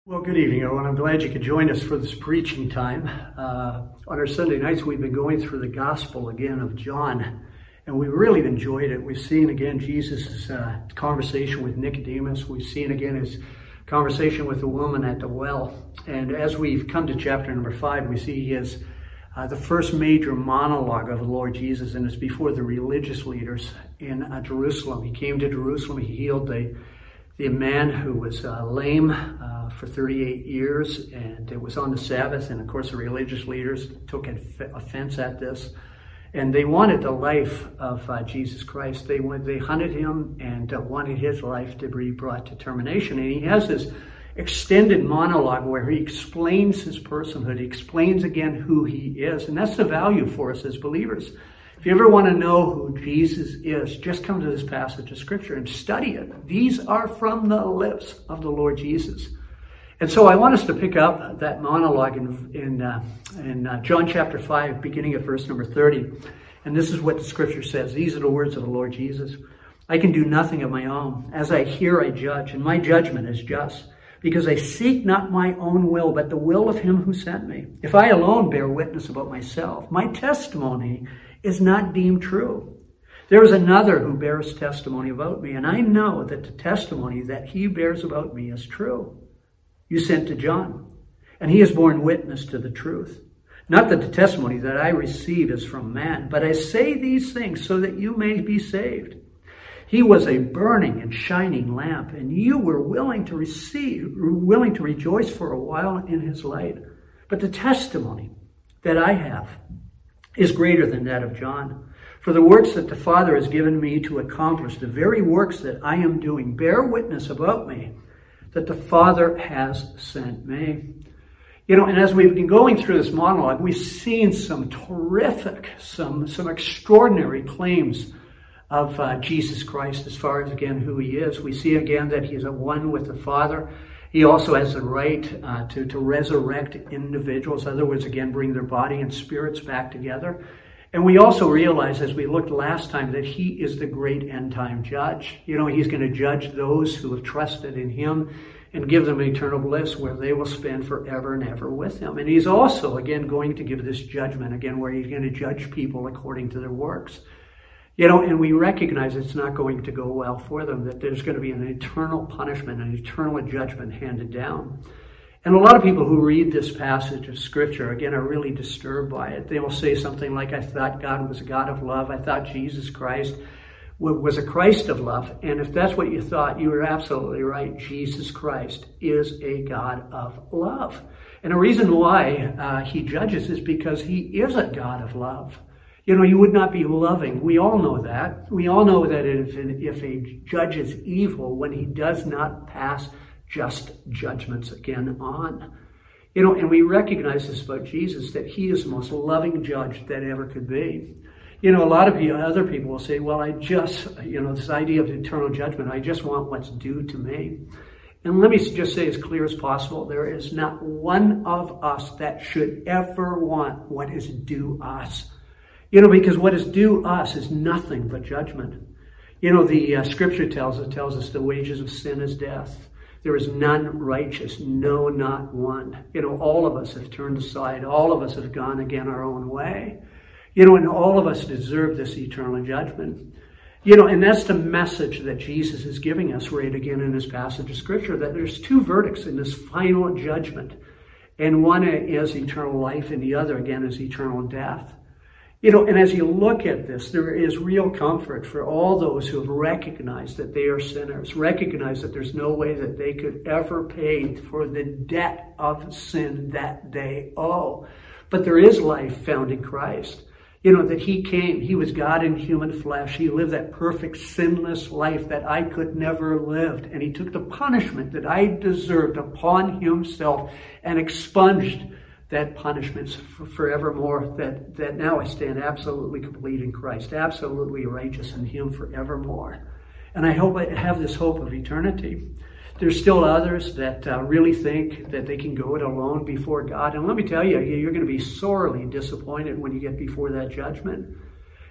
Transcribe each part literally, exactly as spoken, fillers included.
Well, good evening, everyone. I'm glad you could join us for this preaching time. Uh, on our Sunday nights, we've been going through the Gospel again of John, and we really enjoyed it. We've seen again Jesus' uh, conversation with Nicodemus. We've seen again his conversation with the woman at the well. And as we've come to chapter number five, we see he has uh, the first major monologue of the Lord Jesus, and it's before the religious leaders in uh, Jerusalem. He came to Jerusalem. He healed the The man who was uh, lame uh, for thirty-eight years, and it was on the Sabbath, and of course the religious leaders took offense at this, and they wanted the life of uh, Jesus Christ. They went, they hunted him and uh, wanted his life to be brought to termination. And he has this extended monologue where he explains his personhood. He explains again who he is, and that's the value for us as believers. If you ever want to know who Jesus is, just come to this passage of Scripture and study it. These are from the lips of the Lord Jesus. And so I want us to pick up that monologue in, in, uh, in uh, John chapter five, beginning at verse number thirty. And this is what the Scripture says. These are the words of the Lord Jesus. I can do nothing of my own. As I hear, I judge, and my judgment is just, because I seek not my own will, but the will of him who sent me. If I alone bear witness about myself, my testimony is not deemed true. There is another who bears testimony about me, and I know that the testimony that he bears about me is true. You sent to John, and he has borne witness to the truth. Not that the testimony that I receive is from man, but I say these things so that you may be saved. He was a burning and shining lamp, and you were willing to receive, willing to rejoice for a while in his light. But the testimony that I have is greater than that of John. For the works that the Father has given me to accomplish, the very works that I am doing, bear witness about me, that the Father has sent me. You know, and as we've been going through this monologue, we've seen some terrific, some, some extraordinary claims of uh, Jesus Christ as far as, again, who he is. We see, again, that he's at one with the Father. He also has the right uh, to, to resurrect individuals. In other words, again, bring their body and spirits back together. And we also realize, as we looked last time, that he is the great end-time judge. You know, he's going to judge those who have trusted in him and give them eternal bliss where they will spend forever and ever with him. And he's also, again, going to give this judgment, again, where he's going to judge people according to their works. You know, and we recognize it's not going to go well for them, that there's going to be an eternal punishment, an eternal judgment handed down. And a lot of people who read this passage of Scripture, again, are really disturbed by it. They will say something like, I thought God was a God of love. I thought Jesus Christ was a Christ of love. And if that's what you thought, you were absolutely right. Jesus Christ is a God of love. And the reason why uh, he judges is because he is a God of love. You know, you would not be loving. We all know that. We all know that if, if a judge is evil, when he does not pass just judgments again on. You know, and we recognize this about Jesus, that he is the most loving judge that ever could be. You know, a lot of people, other people will say, well, I just, you know, this idea of eternal judgment, I just want what's due to me. And let me just say as clear as possible, there is not one of us that should ever want what is due us. You know, because what is due us is nothing but judgment. You know, the uh, Scripture tells us, tells us the wages of sin is death. There is none righteous, no, not one. You know, all of us have turned aside. All of us have gone again our own way. You know, and all of us deserve this eternal judgment. You know, and that's the message that Jesus is giving us right again in this passage of Scripture, that there's two verdicts in this final judgment. And one is eternal life, and the other, again, is eternal death. You know, and as you look at this, there is real comfort for all those who have recognized that they are sinners, recognize that there's no way that they could ever pay for the debt of sin that they owe. But there is life found in Christ. You know, that he came, he was God in human flesh. He lived that perfect, sinless life that I could never live. And he took the punishment that I deserved upon himself and expunged that punishment for forevermore, that, that now I stand absolutely complete in Christ, absolutely righteous in him forevermore. And I hope I have this hope of eternity. There's still others that uh, really think that they can go it alone before God. And let me tell you, you're going to be sorely disappointed when you get before that judgment.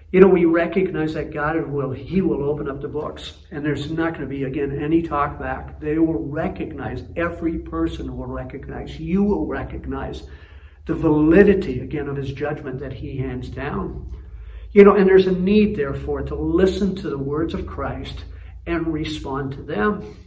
You know, we recognize that God will, He will open up the books, and there's not going to be, again, any talk back. They will recognize, every person will recognize, you will recognize the validity, again, of His judgment that He hands down. You know, and there's a need, therefore, to listen to the words of Christ and respond to them.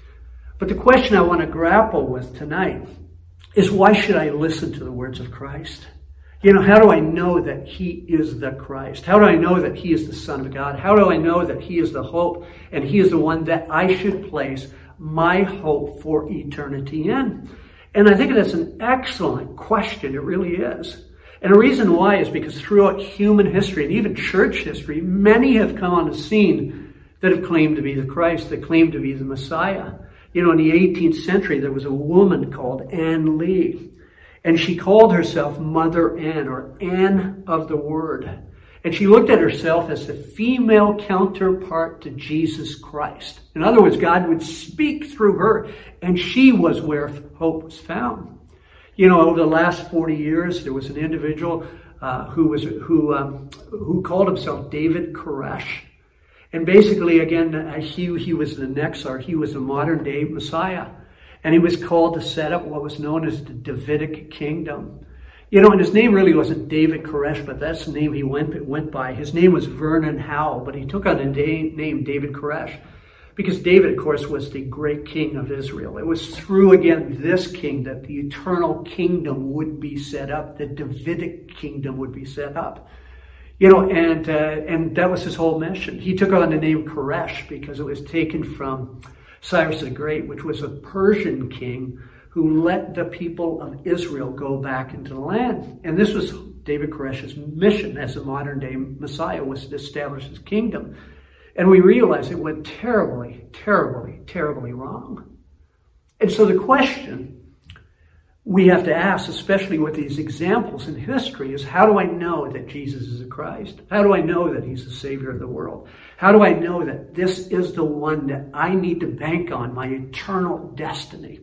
But the question I want to grapple with tonight is, why should I listen to the words of Christ? You know, how do I know that He is the Christ? How do I know that He is the Son of God? How do I know that He is the hope and He is the one that I should place my hope for eternity in? And I think that's an excellent question. It really is. And the reason why is because throughout human history and even church history, many have come on the scene that have claimed to be the Christ, that claimed to be the Messiah. You know, in the eighteenth century, there was a woman called Anne Lee. And she called herself Mother Anne, or Anne of the Word. And she looked at herself as the female counterpart to Jesus Christ. In other words, God would speak through her, and she was where hope was found. You know, over the last forty years, there was an individual uh, who was who um, who called himself David Koresh. And basically, again, uh, he, he was the Nexar. He was the modern-day Messiah. And he was called to set up what was known as the Davidic kingdom. You know, and his name really wasn't David Koresh, but that's the name he went, went by. His name was Vernon Howell, but he took on the name David Koresh because David, of course, was the great king of Israel. It was through, again, this king that the eternal kingdom would be set up. The Davidic kingdom would be set up. You know, and, uh, and that was his whole mission. He took on the name Koresh because it was taken from Cyrus the Great, which was a Persian king who let the people of Israel go back into the land. And this was David Koresh's mission as a modern-day Messiah, was to establish his kingdom. And we realize it went terribly, terribly, terribly wrong. And so the question we have to ask, especially with these examples in history, is how do I know that Jesus is the Christ? How do I know that He's the Savior of the world? How do I know that this is the one that I need to bank on, my eternal destiny?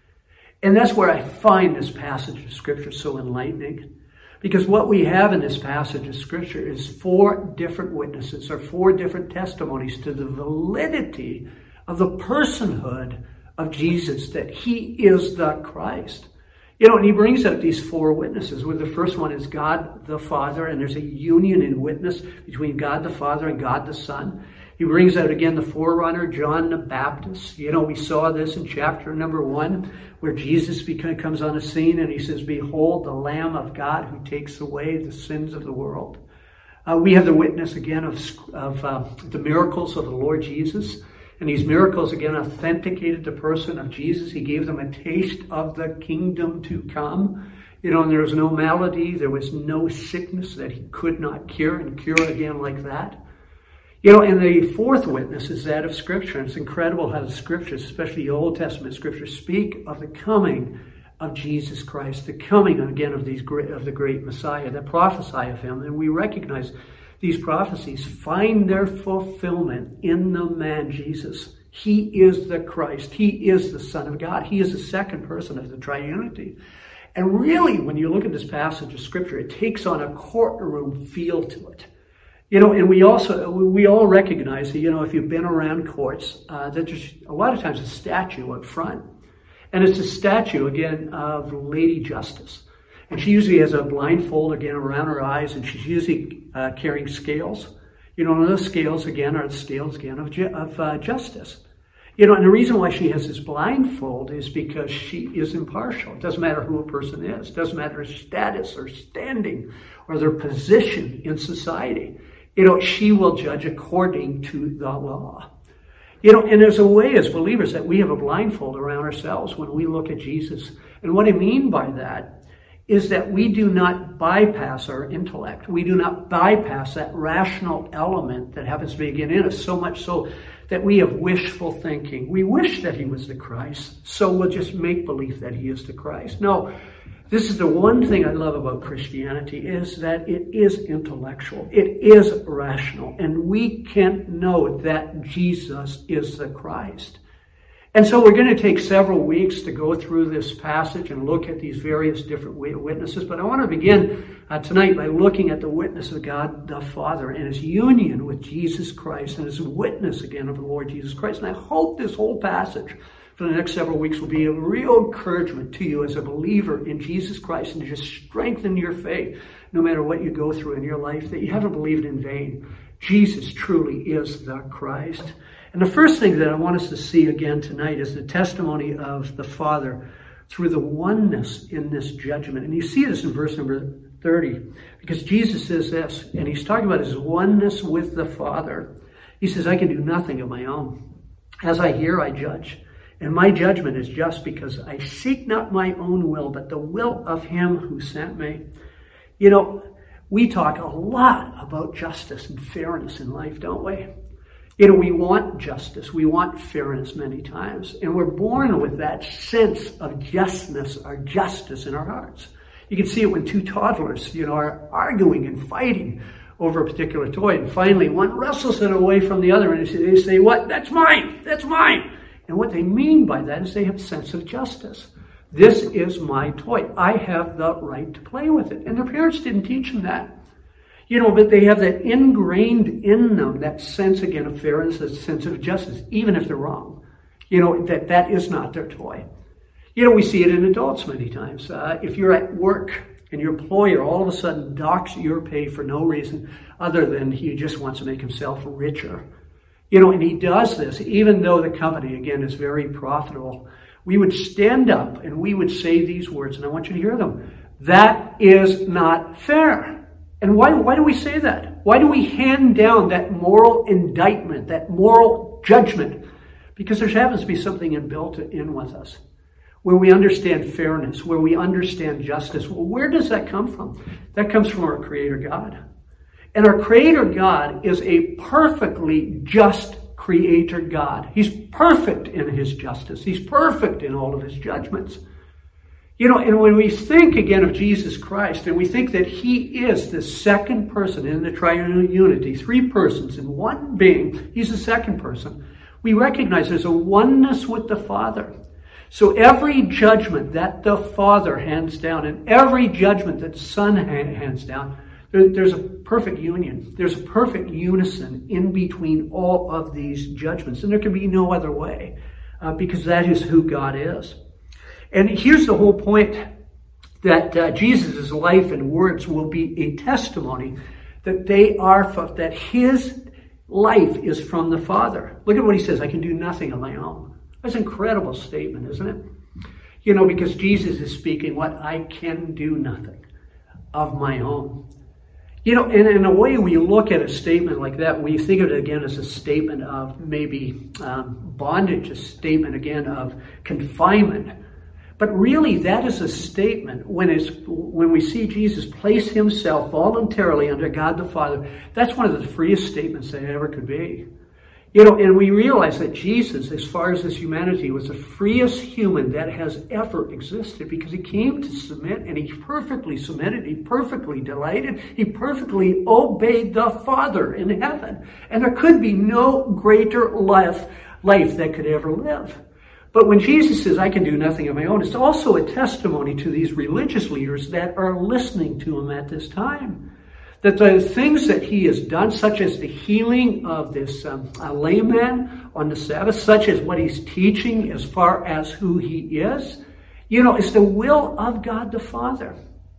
And that's where I find this passage of Scripture so enlightening. Because what we have in this passage of Scripture is four different witnesses, or four different testimonies to the validity of the personhood of Jesus, that He is the Christ. You know, and he brings out these four witnesses, where the first one is God the Father, and there's a union in witness between God the Father and God the Son. He brings out again the forerunner, John the Baptist. You know, we saw this in chapter number one, where Jesus comes on the scene and he says, "Behold, the Lamb of God who takes away the sins of the world." Uh, we have the witness again of, of uh, the miracles of the Lord Jesus. And these miracles, again, authenticated the person of Jesus. He gave them a taste of the kingdom to come. You know, and there was no malady. There was no sickness that He could not cure, and cure again like that. You know, and the fourth witness is that of Scripture. And it's incredible how the Scriptures, especially the Old Testament Scriptures, speak of the coming of Jesus Christ, the coming, again, of these great, of the great Messiah, that prophesy of Him. And we recognize these prophecies find their fulfillment in the man Jesus. He is the Christ. He is the Son of God. He is the second person of the triunity. And really, when you look at this passage of Scripture, it takes on a courtroom feel to it. You know, and we also, we all recognize that, you know, if you've been around courts, uh, that there's a lot of times a statue up front. And it's a statue, again, of Lady Justice. And she usually has a blindfold, again, around her eyes, and she's usually uh, carrying scales. You know, and those scales, again, are the scales, again, of, ju of uh, justice. You know, and the reason why she has this blindfold is because she is impartial. It doesn't matter who a person is. It doesn't matter their status or standing or their position in society. You know, she will judge according to the law. You know, and there's a way as believers that we have a blindfold around ourselves when we look at Jesus. And what I mean by that is that we do not bypass our intellect. We do not bypass that rational element that happens to be again in us, so much so that we have wishful thinking. We wish that He was the Christ, so we'll just make believe that He is the Christ. No, this is the one thing I love about Christianity, is that it is intellectual. It is rational, and we can know that Jesus is the Christ. And so we're going to take several weeks to go through this passage and look at these various different witnesses. But I want to begin uh, tonight by looking at the witness of God the Father and his union with Jesus Christ and his witness again of the Lord Jesus Christ. And I hope this whole passage for the next several weeks will be a real encouragement to you as a believer in Jesus Christ and to just strengthen your faith no matter what you go through in your life, that you haven't believed in vain. Jesus truly is the Christ. And the first thing that I want us to see again tonight is the testimony of the Father through the oneness in this judgment. And you see this in verse number thirty, because Jesus says this, and he's talking about his oneness with the Father. He says, I can do nothing of my own. As I hear, I judge. And my judgment is just, because I seek not my own will, but the will of him who sent me. You know, we talk a lot about justice and fairness in life, don't we? You know, we want justice. We want fairness many times. And we're born with that sense of justness or justice in our hearts. You can see it when two toddlers, you know, are arguing and fighting over a particular toy. And finally, one wrestles it away from the other and they say, what? That's mine. That's mine. And what they mean by that is they have a sense of justice. This is my toy. I have the right to play with it. And their parents didn't teach them that. You know, but they have that ingrained in them, that sense, again, of fairness, that sense of justice, even if they're wrong. You know, that that is not their toy. You know, we see it in adults many times. Uh, if you're at work and your employer all of a sudden docks your pay for no reason other than he just wants to make himself richer. You know, and he does this, even though the company, again, is very profitable. We would stand up and we would say these words, and I want you to hear them. That is not fair. And why, why do we say that? Why do we hand down that moral indictment, that moral judgment? Because there happens to be something inbuilt in with us, where we understand fairness, where we understand justice. Well, where does that come from? That comes from our Creator God. And our Creator God is a perfectly just Creator God. He's perfect in his justice. He's perfect in all of his judgments. You know, and when we think again of Jesus Christ, and we think that he is the second person in the triune unity, three persons in one being, he's the second person, we recognize there's a oneness with the Father. So every judgment that the Father hands down, and every judgment that the Son hands down, there, there's a perfect union. There's a perfect unison in between all of these judgments. And there can be no other way, uh, because that is who God is. And here's the whole point, that uh, Jesus' life and words will be a testimony that they are, that his life is from the Father. Look at what he says, I can do nothing on my own. That's an incredible statement, isn't it? You know, because Jesus is speaking what I can do nothing of my own. You know, and in a way we look at a statement like that, we think of it again as a statement of maybe um, bondage, a statement again of confinement. But really, that is a statement when it's when we see Jesus place himself voluntarily under God the Father. That's one of the freest statements that ever could be. You know, and we realize that Jesus, as far as his humanity, was the freest human that has ever existed, because he came to submit, and he perfectly submitted, he perfectly delighted, he perfectly obeyed the Father in heaven. And there could be no greater life, life that could ever live. But when Jesus says, I can do nothing of my own, it's also a testimony to these religious leaders that are listening to him at this time. That the things that he has done, such as the healing of this um, lame man on the Sabbath, such as what he's teaching as far as who he is, you know, it's the will of God the Father.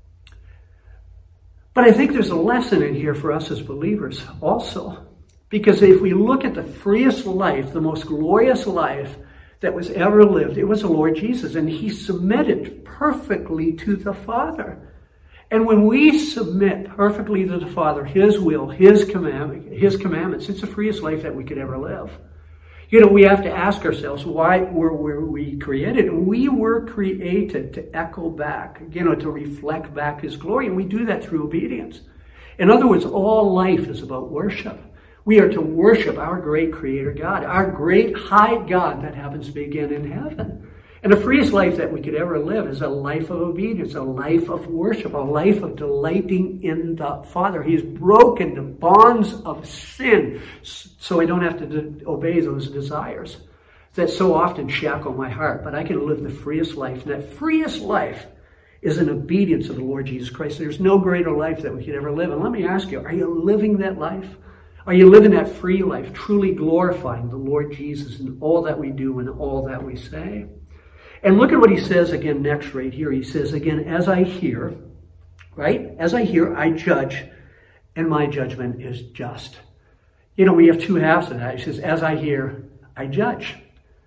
But I think there's a lesson in here for us as believers also. Because if we look at the freest life, the most glorious life that was ever lived, it was the Lord Jesus. And he submitted perfectly to the Father. And when we submit perfectly to the Father, his will, his command, his commandments, it's the freest life that we could ever live. You know, we have to ask ourselves, why were, were we created? And we were created to echo back, you know, to reflect back his glory. And we do that through obedience. In other words, all life is about worship. We are to worship our great Creator God, our great high God that happens to be again in heaven. And the freest life that we could ever live is a life of obedience, a life of worship, a life of delighting in the Father. He's broken the bonds of sin so I don't have to de- obey those desires. that so often shackle my heart, but I can live the freest life. And that freest life is in obedience of the Lord Jesus Christ. There's no greater life that we could ever live. And let me ask you, are you living that life? Are you living that free life, truly glorifying the Lord Jesus in all that we do and all that we say? And look at what he says again next right here. He says again, as I hear, right? As I hear, I judge, and my judgment is just. You know, we have two halves of that. He says, as I hear, I judge.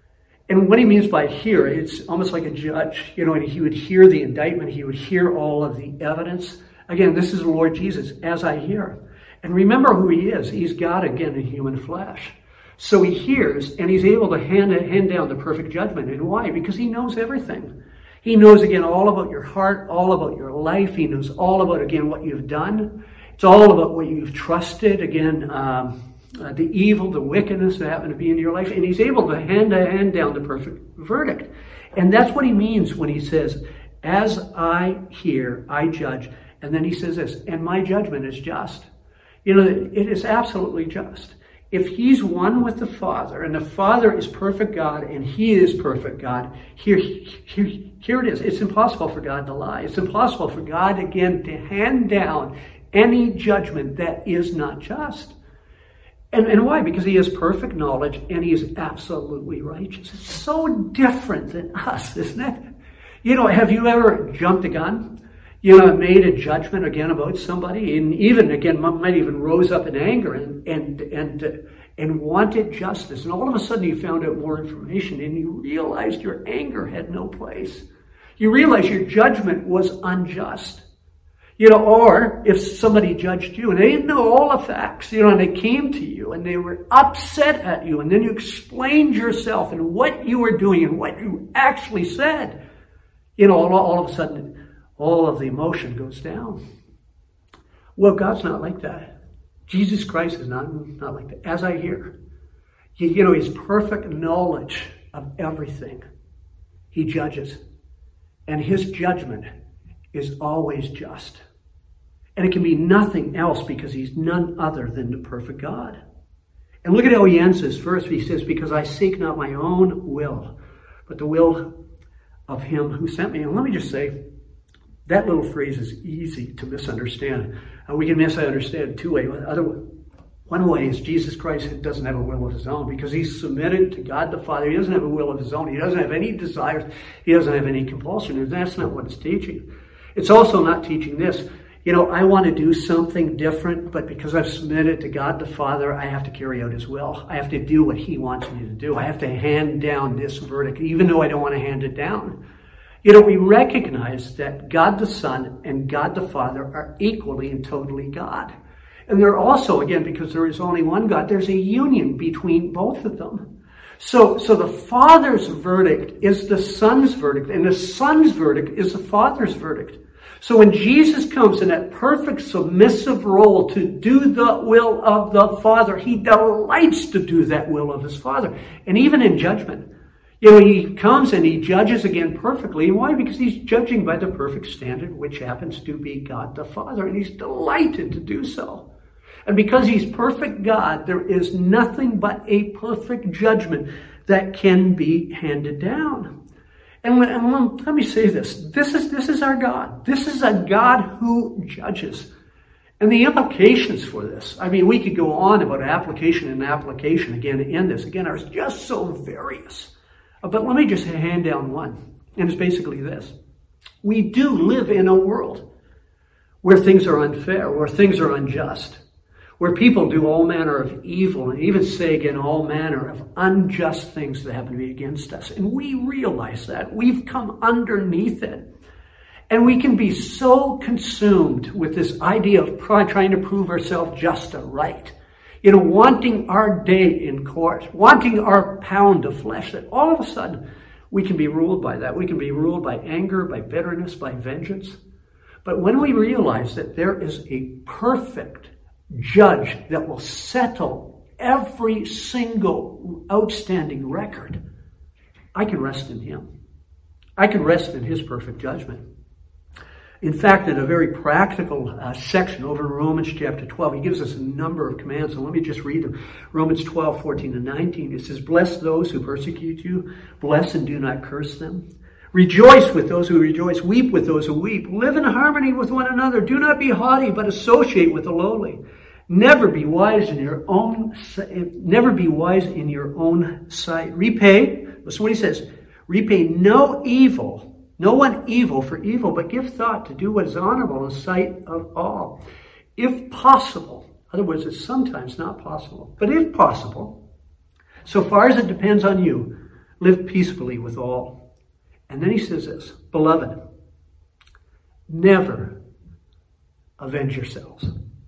And what he means by hear, it's almost like a judge. You know, and he would hear the indictment. He would hear all of the evidence. Again, this is the Lord Jesus, as I hear. And remember who he is. He's God, again, in human flesh. So he hears, and he's able to hand, hand down the perfect judgment. And why? Because he knows everything. He knows, again, all about your heart, all about your life. He knows all about, again, what you've done. It's all about what you've trusted, again, um, uh, the evil, the wickedness that happened to be in your life. And he's able to hand, hand down the perfect verdict. And that's what he means when he says, as I hear, I judge. And then he says this, and my judgment is just. You know, it is absolutely just. If he's one with the Father, and the Father is perfect God, and he is perfect God, here, here, here it is. It's impossible for God to lie. It's impossible for God, again, to hand down any judgment that is not just. And, and why? Because he has perfect knowledge, and he is absolutely righteous. It's so different than us, isn't it? You know, have you ever jumped a gun? You know, made a judgment again about somebody, and even again might even rose up in anger and and and uh, and wanted justice, and all of a sudden you found out more information, and you realized your anger had no place. You realized your judgment was unjust. You know, or if somebody judged you and they didn't know all the facts, you know, and they came to you and they were upset at you, and then you explained yourself and what you were doing and what you actually said, you know, all, all of a sudden all of the emotion goes down. Well, God's not like that. Jesus Christ is not, not like that. As I hear, you, you know, he's perfect knowledge of everything. He judges. And his judgment is always just. And it can be nothing else because he's none other than the perfect God. And look at how he ends this verse. He says, because I seek not my own will, but the will of him who sent me. And let me just say, that little phrase is easy to misunderstand. And we can misunderstand it two ways. One way is Jesus Christ doesn't have a will of his own because he's submitted to God the Father. He doesn't have a will of his own. He doesn't have any desires. He doesn't have any compulsion. And that's not what it's teaching. It's also not teaching this. You know, I want to do something different, but because I've submitted to God the Father, I have to carry out his will. I have to do what he wants me to do. I have to hand down this verdict, even though I don't want to hand it down. You know, we recognize that God the Son and God the Father are equally and totally God. And they're also, again, because there is only one God, there's a union between both of them. So, so the Father's verdict is the Son's verdict, and the Son's verdict is the Father's verdict. So when Jesus comes in that perfect submissive role to do the will of the Father, he delights to do that will of his Father. And even in judgment, you know, he comes and he judges again perfectly. Why? Because he's judging by the perfect standard, which happens to be God the Father, and he's delighted to do so. And because he's perfect God, there is nothing but a perfect judgment that can be handed down. And, and let me say this. This is, this is our God. This is a God who judges. And the implications for this, I mean, we could go on about application and application again in this, again, are just so various. But let me just hand down one, and it's basically this. We do live in a world where things are unfair, where things are unjust, where people do all manner of evil, and even say again all manner of unjust things that happen to be against us. And we realize that. We've come underneath it. And we can be so consumed with this idea of trying to prove ourselves just or right. You know, wanting our day in court, wanting our pound of flesh, that all of a sudden we can be ruled by that. We can be ruled by anger, by bitterness, by vengeance. But when we realize that there is a perfect judge that will settle every single outstanding record, I can rest in him. I can rest in his perfect judgment. In fact, in a very practical uh, section over in Romans chapter twelve, he gives us a number of commands. So let me just read them. Romans twelve, fourteen and nineteen. It says, bless those who persecute you. Bless and do not curse them. Rejoice with those who rejoice. Weep with those who weep. Live in harmony with one another. Do not be haughty, but associate with the lowly. Never be wise in your own, never be wise in your own sight. Repay, listen what he says, repay no evil. No one evil for evil, but give thought to do what is honorable in the sight of all. If possible, in other words, it's sometimes not possible, but if possible, so far as it depends on you, live peacefully with all. And then he says this, beloved, never avenge yourselves,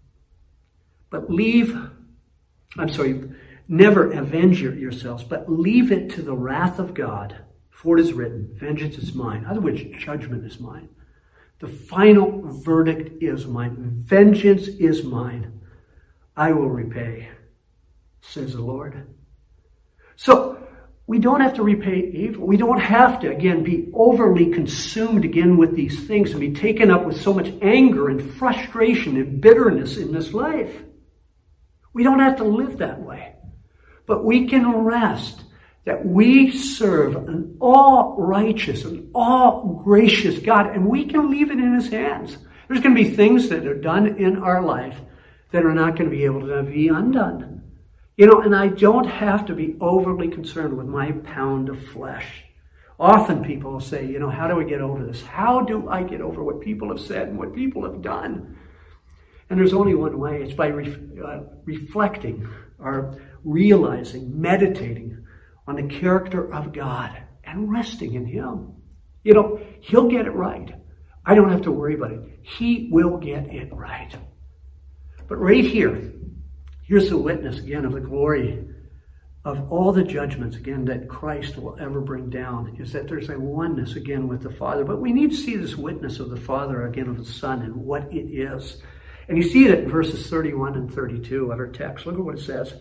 but leave, I'm sorry, never avenge yourselves, but leave it to the wrath of God. For it is written, vengeance is mine. In other words, judgment is mine. The final verdict is mine. Vengeance is mine. I will repay, says the Lord. So, we don't have to repay evil. We don't have to, again, be overly consumed again with these things and be taken up with so much anger and frustration and bitterness in this life. We don't have to live that way. But we can rest that we serve an all-righteous and all-gracious God, and we can leave it in his hands. There's going to be things that are done in our life that are not going to be able to be undone. You know, and I don't have to be overly concerned with my pound of flesh. Often people will say, you know, how do I get over this? How do I get over what people have said and what people have done? And there's only one way. It's by re- uh, reflecting or realizing, meditating on the character of God and resting in him. You know, he'll get it right. I don't have to worry about it. He will get it right. But right here, here's the witness again of the glory of all the judgments again that Christ will ever bring down, is that there's a oneness again with the Father. But we need to see this witness of the Father again of the Son and what it is. And you see that in verses thirty-one and thirty-two of our text. Look at what it says.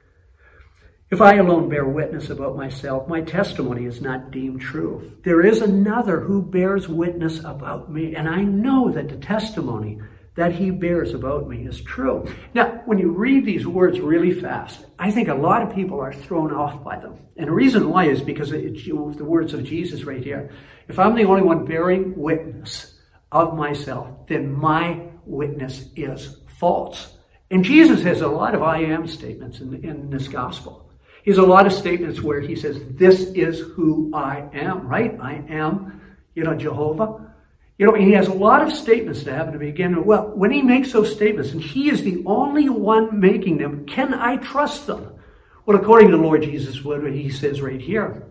If I alone bear witness about myself, my testimony is not deemed true. There is another who bears witness about me, and I know that the testimony that he bears about me is true. Now, when you read these words really fast, I think a lot of people are thrown off by them. And the reason why is because it's the words of Jesus right here. If I'm the only one bearing witness of myself, then my witness is false. And Jesus has a lot of I am statements in, in this gospel. He has a lot of statements where he says, this is who I am, right? I am, you know, Jehovah. You know, he has a lot of statements that happen to begin. Well, when he makes those statements, and he is the only one making them, can I trust them? Well, according to the Lord Jesus, what he says right here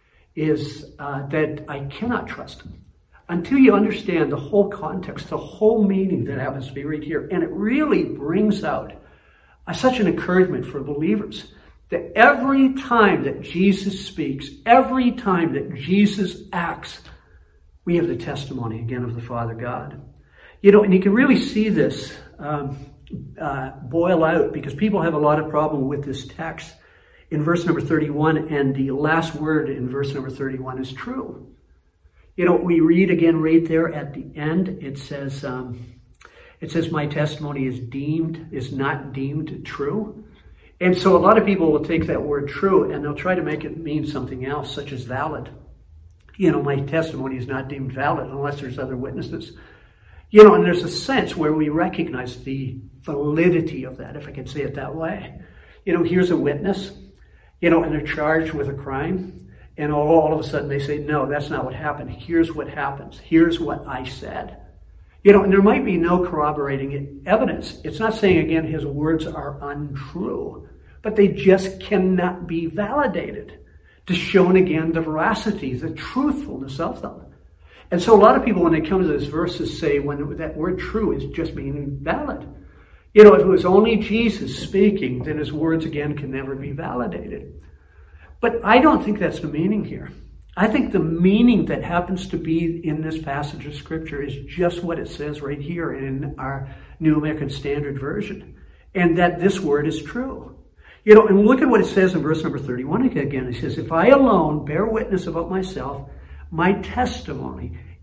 is uh, that I cannot trust him until you understand the whole context, the whole meaning that happens to be right here. And it really brings out uh, such an encouragement for believers that every time that Jesus speaks, every time that Jesus acts, we have the testimony again of the Father God. You know, and you can really see this um, uh, boil out because people have a lot of problem with this text in verse number thirty-one, and the last word in verse number thirty-one is true. You know, we read again right there at the end, it says, um, it says, my testimony is deemed, is not deemed true. And so a lot of people will take that word true and they'll try to make it mean something else, such as valid. You know, my testimony is not deemed valid unless there's other witnesses. You know, and there's a sense where we recognize the validity of that, if I can say it that way. You know, here's a witness, you know, and they're charged with a crime. And all, all of a sudden they say, no, that's not what happened. Here's what happens. Here's what I said. You know, and there might be no corroborating evidence. It's not saying, again, his words are untrue, but they just cannot be validated to show, again, the veracity, the truthfulness of them. And so a lot of people, when they come to this verses, say when that word true is just meaning valid. You know, if it was only Jesus speaking, then his words, again, can never be validated. But I don't think that's the meaning here. I think the meaning that happens to be in this passage of Scripture is just what it says right here in our New American Standard Version. And that this word is true. You know, and look at what it says in verse number thirty-one again. It says, if I alone bear witness about myself, my testimony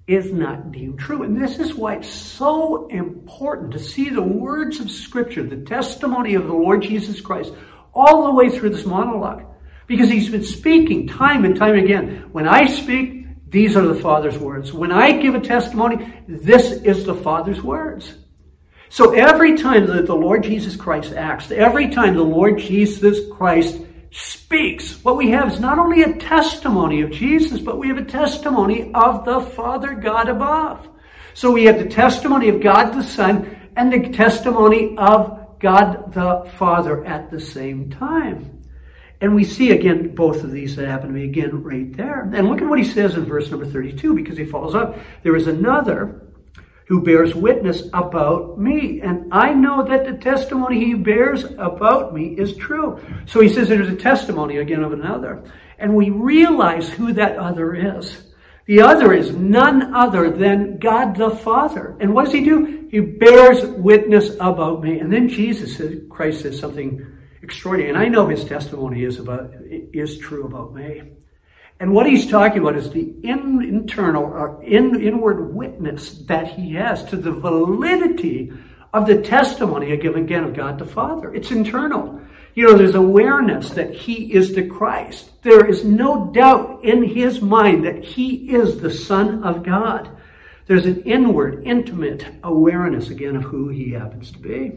is not deemed true. And this is why it's so important to see the words of Scripture, the testimony of the Lord Jesus Christ, all the way through this monologue. Because he's been speaking time and time again. When I speak, these are the Father's words. When I give a testimony, this is the Father's words. So every time that the Lord Jesus Christ acts, every time the Lord Jesus Christ speaks, what we have is not only a testimony of Jesus, but we have a testimony of the Father God above. So we have the testimony of God the Son and the testimony of God the Father at the same time. And we see again both of these that happen to be again right there. And look at what he says in verse number thirty-two, because he follows up. There is another who bears witness about me, and I know that the testimony he bears about me is true. So he says there's a testimony again of another. And we realize who that other is. The other is none other than God the Father. And what does he do? He bears witness about me. And then Jesus says, Christ says something extraordinary. And I know his testimony is about is true about me. And what he's talking about is the in, internal or in, inward witness that he has to the validity of the testimony again, again of God the Father. It's internal. You know, there's awareness that he is the Christ. There is no doubt in his mind that he is the Son of God. There's an inward, intimate awareness again of who he happens to be.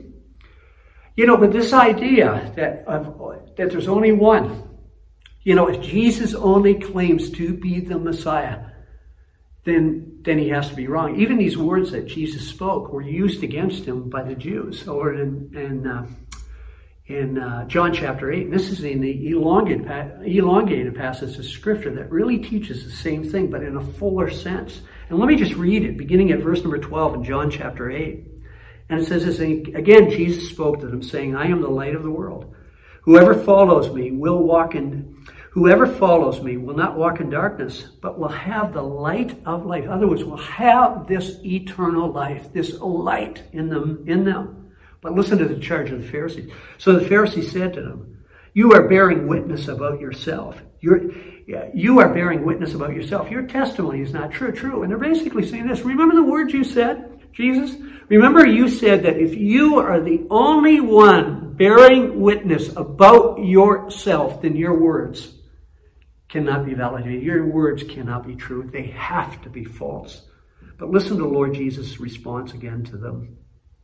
You know, but this idea that, of, that there's only one, you know, if Jesus only claims to be the Messiah, then, then he has to be wrong. Even these words that Jesus spoke were used against him by the Jews. Or in, in, uh, in uh, John chapter eight, this is in the elongated, elongated passage of Scripture that really teaches the same thing, but in a fuller sense. And let me just read it, beginning at verse number twelve in John chapter eight. And it says this, again, Jesus spoke to them, saying, I am the light of the world. Whoever follows me will walk in... Whoever follows me will not walk in darkness, but will have the light of life. In other words, will have this eternal life, this light in them. In them. But listen to the charge of the Pharisees. So the Pharisees said to them, you are bearing witness about yourself. You're, you are bearing witness about yourself. Your testimony is not true. True. And they're basically saying this. Remember the words you said, Jesus? Remember you said that if you are the only one bearing witness about yourself, then your words cannot be validated. Your words cannot be true. They have to be false. But listen to the Lord Jesus' response again to them.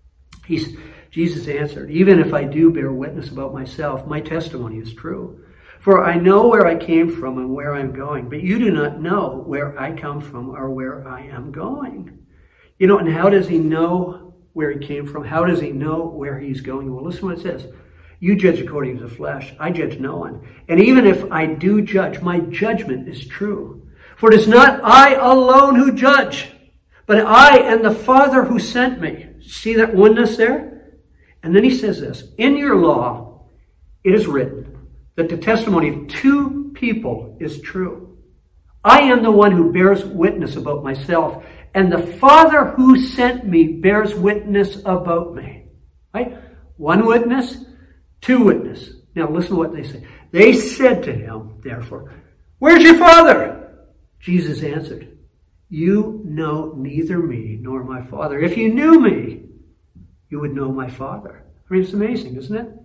He's, Jesus answered, even if I do bear witness about myself, my testimony is true. For I know where I came from and where I'm going, but you do not know where I come from or where I am going. You know, and how does he know where he came from? How does he know where he's going? Well, listen to what it says. You judge according to the flesh. I judge no one. And even if I do judge, my judgment is true. For it is not I alone who judge, but I and the Father who sent me. See that oneness there? And then he says this, in your law, it is written that the testimony of two people is true. I am the one who bears witness about myself, and the Father who sent me bears witness about me. Right? One witness, two witnesses. Now listen to what they say. They said to him, therefore, where's your Father? Jesus answered, you know neither me nor my Father. If you knew me, you would know my Father. I mean, it's amazing, isn't it?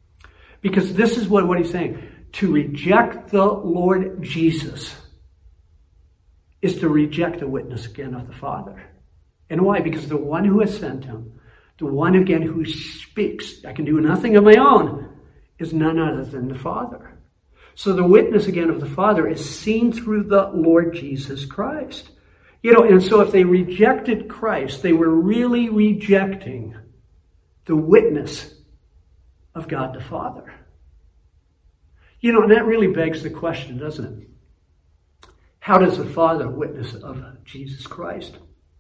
Because this is what, what he's saying. To reject the Lord Jesus is to reject the witness again of the Father. And why? Because the one who has sent him, the one again who speaks, I can do nothing of my own, is none other than the Father. So the witness again of the Father is seen through the Lord Jesus Christ. You know, and so if they rejected Christ, they were really rejecting the witness of God the Father. You know, and that really begs the question, doesn't it? How does the Father witness of Jesus Christ?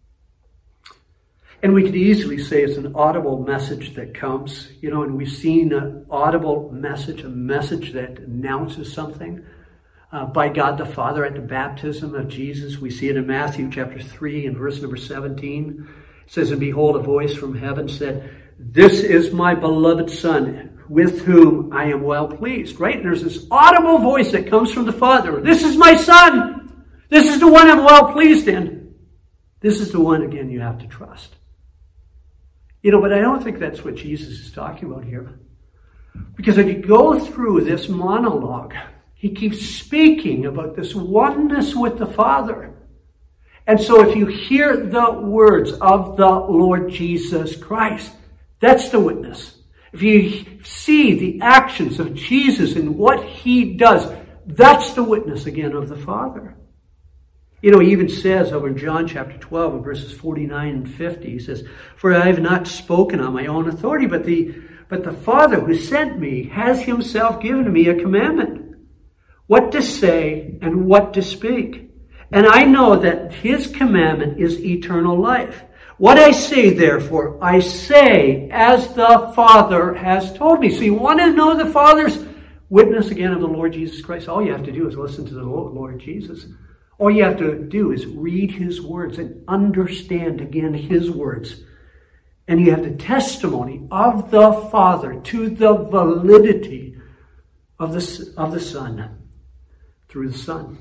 And we could easily say it's an audible message that comes, you know, and we've seen an audible message, a message that announces something uh, by God the Father at the baptism of Jesus. We see it in Matthew chapter three and verse number seventeen. It says, and behold, a voice from heaven said, this is my beloved Son, with whom I am well pleased. Right? And there's this audible voice that comes from the Father. This is my Son. This is the one I'm well pleased in. This is the one, again, you have to trust. You know, but I don't think that's what Jesus is talking about here. Because if you go through this monologue, he keeps speaking about this oneness with the Father. And so if you hear the words of the Lord Jesus Christ, that's the witness. If you see the actions of Jesus and what he does, that's the witness again of the Father. You know, he even says over in John chapter twelve and verses forty-nine and fifty, he says, "For I have not spoken on my own authority, but the, but the Father who sent me has himself given me a commandment, what to say and what to speak. And I know that his commandment is eternal life. What I say, therefore, I say as the Father has told me." So you want to know the Father's witness again of the Lord Jesus Christ? All you have to do is listen to the Lord Jesus. All you have to do is read his words and understand again his words. And you have the testimony of the Father to the validity of the, of the Son through the Son.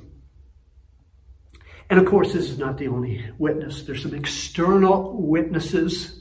And of course, this is not the only witness. There's some external witnesses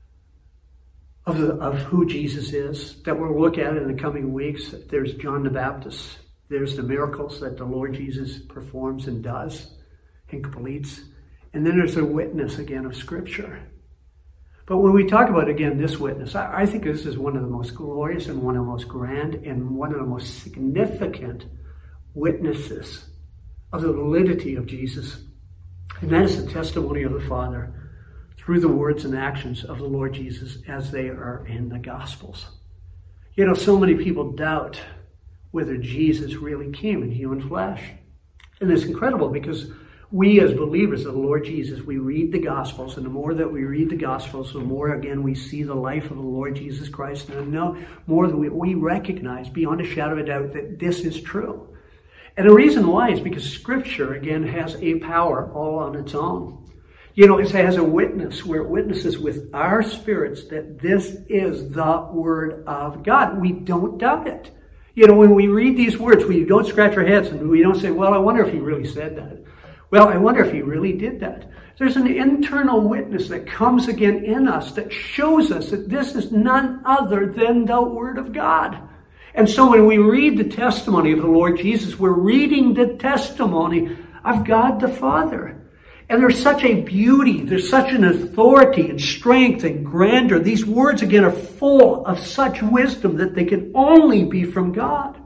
of, the, of who Jesus is that we'll look at in the coming weeks. There's John the Baptist. There's the miracles that the Lord Jesus performs and does and completes. And then there's a witness again of Scripture. But when we talk about, again, this witness, I, I think this is one of the most glorious and one of the most grand and one of the most significant witnesses of the validity of Jesus. And that is the testimony of the Father through the words and actions of the Lord Jesus as they are in the Gospels. You know, so many people doubt whether Jesus really came in human flesh. And it's incredible because we as believers of the Lord Jesus, we read the Gospels, and the more that we read the Gospels, the more again we see the life of the Lord Jesus Christ, and the more that we, we recognize beyond a shadow of a doubt that this is true. And the reason why is because Scripture, again, has a power all on its own. You know, it has a witness where it witnesses with our spirits that this is the Word of God. We don't doubt it. You know, when we read these words, we don't scratch our heads and we don't say, well, I wonder if he really said that. Well, I wonder if he really did that. There's an internal witness that comes again in us that shows us that this is none other than the Word of God. And so when we read the testimony of the Lord Jesus, we're reading the testimony of God the Father. And there's such a beauty, there's such an authority and strength and grandeur. These words, again, are full of such wisdom that they can only be from God.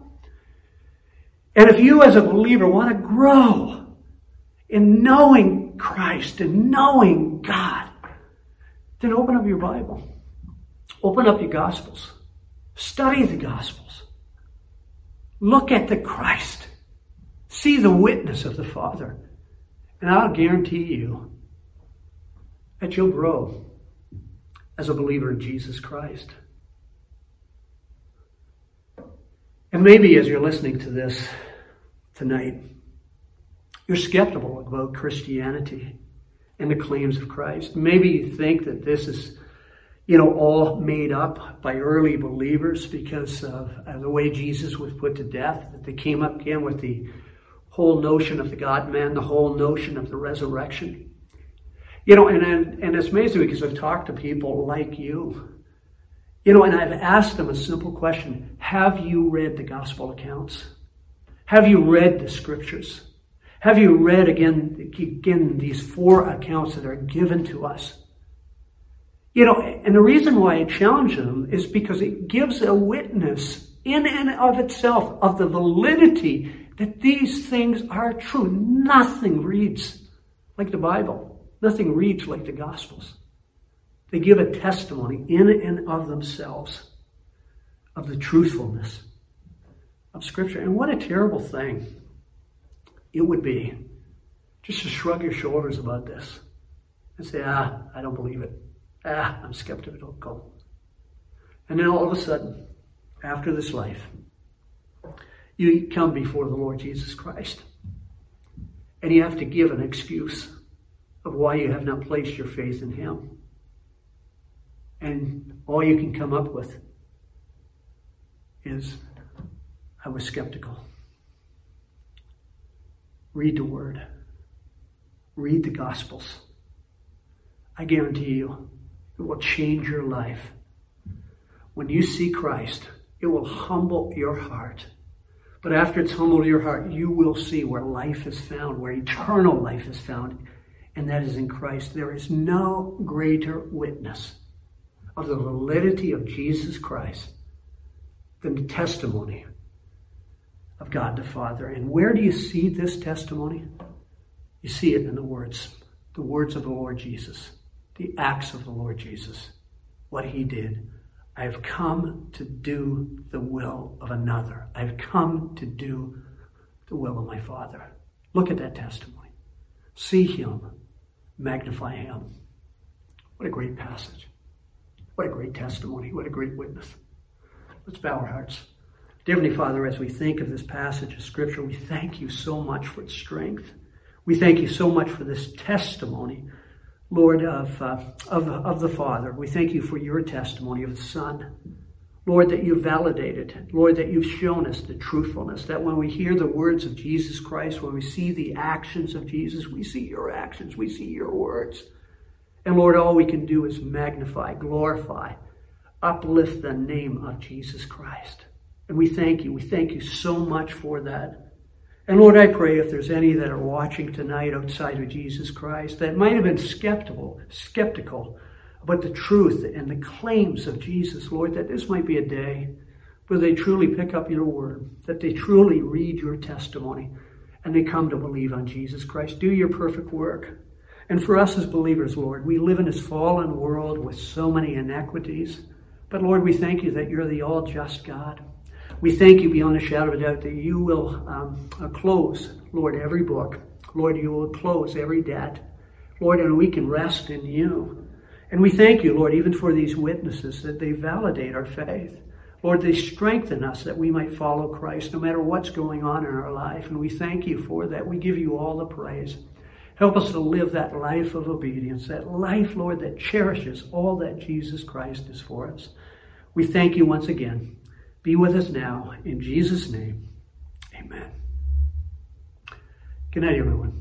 And if you as a believer want to grow in knowing Christ and knowing God, then open up your Bible. Open up your Gospels. Study the Gospels. Look at the Christ. See the witness of the Father. And I'll guarantee you that you'll grow as a believer in Jesus Christ. And maybe as you're listening to this tonight, you're skeptical about Christianity and the claims of Christ. Maybe you think that this is, you know, all made up by early believers because of the way Jesus was put to death, that they came up again with the whole notion of the God-man, the whole notion of the resurrection. You know, and, and, and it's amazing because I've talked to people like you, you know, and I've asked them a simple question. Have you read the gospel accounts? Have you read the scriptures? Have you read, again, again, these four accounts that are given to us? You know, and the reason why I challenge them is because it gives a witness in and of itself of the validity that these things are true. Nothing reads like the Bible. Nothing reads like the Gospels. They give a testimony in and of themselves of the truthfulness of Scripture. And what a terrible thing it would be just to shrug your shoulders about this and say, ah, I don't believe it. Ah, I'm skeptical. And then all of a sudden, after this life, you come before the Lord Jesus Christ. And you have to give an excuse of why you have not placed your faith in Him. And all you can come up with is, I was skeptical. Read the Word. Read the Gospels. I guarantee you, it will change your life. When you see Christ, it will humble your heart. But after it's humbled your heart, you will see where life is found, where eternal life is found, and that is in Christ. There is no greater witness of the validity of Jesus Christ than the testimony of God the Father. And where do you see this testimony? You see it in the words, the words of the Lord Jesus, the acts of the Lord Jesus, what he did. I have come to do the will of another. I have come to do the will of my Father. Look at that testimony. See him. Magnify him. What a great passage. What a great testimony. What a great witness. Let's bow our hearts. Dear Heavenly Father, as we think of this passage of Scripture, we thank you so much for its strength. We thank you so much for this testimony, Lord, of, uh, of, of the Father. We thank you for your testimony of the Son. Lord, that you've validated. Lord, that you've shown us the truthfulness. That when we hear the words of Jesus Christ, when we see the actions of Jesus, we see your actions, we see your words. And Lord, all we can do is magnify, glorify, uplift the name of Jesus Christ. And we thank you. We thank you so much for that. And Lord, I pray if there's any that are watching tonight outside of Jesus Christ that might have been skeptical, skeptical about the truth and the claims of Jesus, Lord, that this might be a day where they truly pick up your word, that they truly read your testimony, and they come to believe on Jesus Christ. Do your perfect work. And for us as believers, Lord, we live in this fallen world with so many inequities. But Lord, we thank you that you're the all-just God. We thank you beyond a shadow of a doubt that you will um, uh, close, Lord, every book. Lord, you will close every debt. Lord, and we can rest in you. And we thank you, Lord, even for these witnesses, that they validate our faith. Lord, they strengthen us that we might follow Christ no matter what's going on in our life. And we thank you for that. We give you all the praise. Help us to live that life of obedience, that life, Lord, that cherishes all that Jesus Christ is for us. We thank you once again. Be with us now. In Jesus' name, amen. Good night, everyone.